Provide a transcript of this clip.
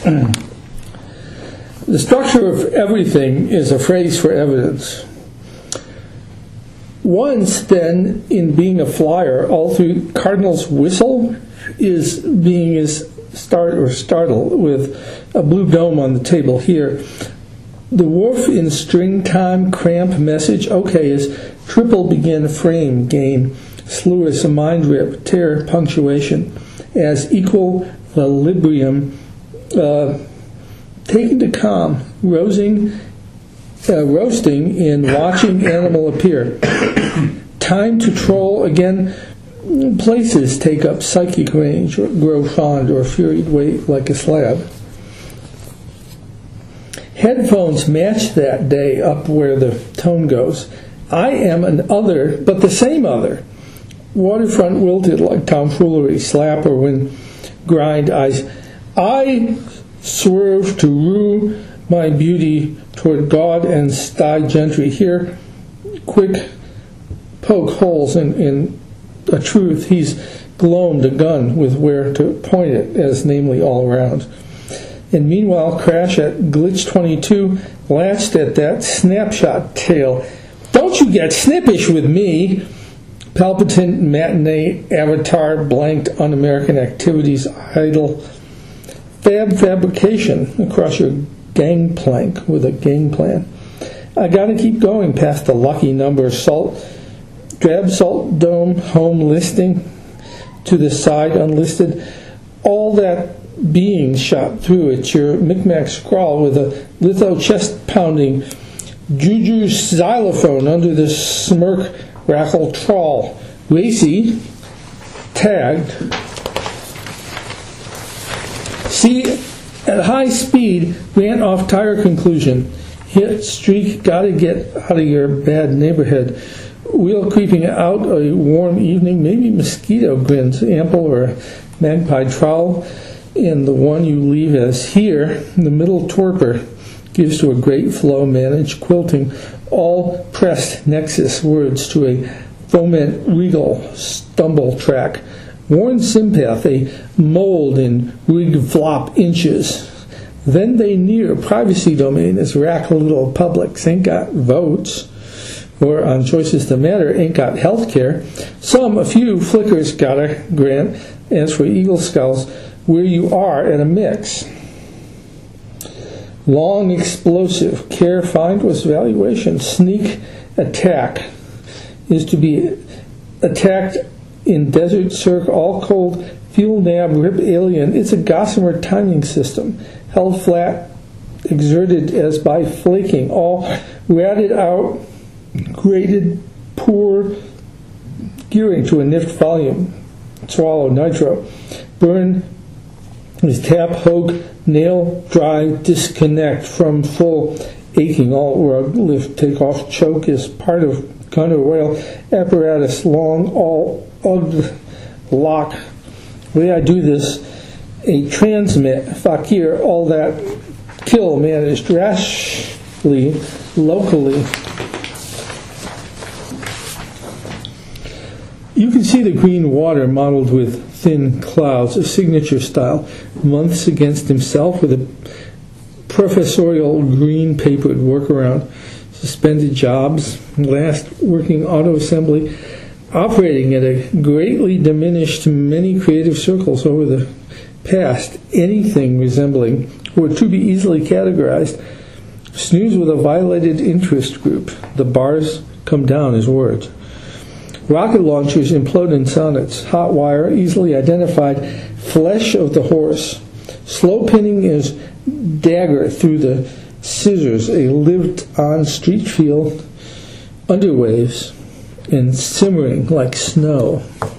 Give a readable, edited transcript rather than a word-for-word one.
The structure of everything is a phrase for evidence. Once, then, in being a flyer, all through Cardinal's whistle is being startled with a blue dome on the table here. The wharf in string time cramp message, okay, is triple begin frame gain, sluice, mind rip, tear, punctuation, as equilibrium, taken to calm, roasting in watching animal appear. Time to troll again. Places take up psychic range, or grow fond, or furied weight like a slab. Headphones match that day up where the tone goes. I am an other, but the same other. Waterfront wilted like tomfoolery, slap or wind grind eyes. I swerve to rue my beauty toward God and sty gentry. Here, quick poke holes in a truth. He's gloamed a gun with where to point it, as namely all around. And meanwhile, crash at glitch 22, latched at that snapshot tail. Don't you get snippish with me! Palpitant matinee avatar blanked un-American activities idle. Fabrication across your gangplank with a gang plan. I gotta keep going past the lucky number. Drab salt dome home listing to the side unlisted. All that being shot through it. Your Micmac scrawl with a litho chest pounding juju xylophone under the smirk rackle trawl. Racy tagged. See, at high speed, ran off tire conclusion. Hit streak, gotta get out of your bad neighborhood. Wheel creeping out a warm evening, maybe mosquito grins, ample or magpie trowel, and the one you leave as here, the middle torpor, gives to a great flow managed quilting, all pressed nexus words to a foment regal stumble track. Worn sympath, a mold in rig flop inches. Then they near privacy domain as rack little publics ain't got votes, or on choices that matter ain't got health care. A few flickers got a grant, as for eagle skulls, where you are at a mix. Long explosive, care find was valuation. Sneak attack is to be attacked in desert cirque, all cold, fuel nab, rip alien. It's a gossamer timing system, held flat, exerted as by flaking, all ratted out, graded, poor, gearing to a nift volume, swallow nitro, burn is tap, hogue, nail, dry, disconnect from full aching, all rug, lift, take off, choke is part of gunner whale apparatus, long, all ugh, lock. The way I do this, a transmit, fakir, all that kill managed rashly, locally. You can see the green water modeled with thin clouds, a signature style. Months against himself with a professorial green papered workaround. Suspended jobs, last working auto assembly, operating at a greatly diminished many creative circles over the past. Anything resembling, or to be easily categorized, snooze with a violated interest group. The bars come down as words. Rocket launchers implode in sonnets. Hot wire, easily identified. Flesh of the horse. Slow pinning is dagger through the scissors. A lived-on street field. Underwaves and simmering like snow.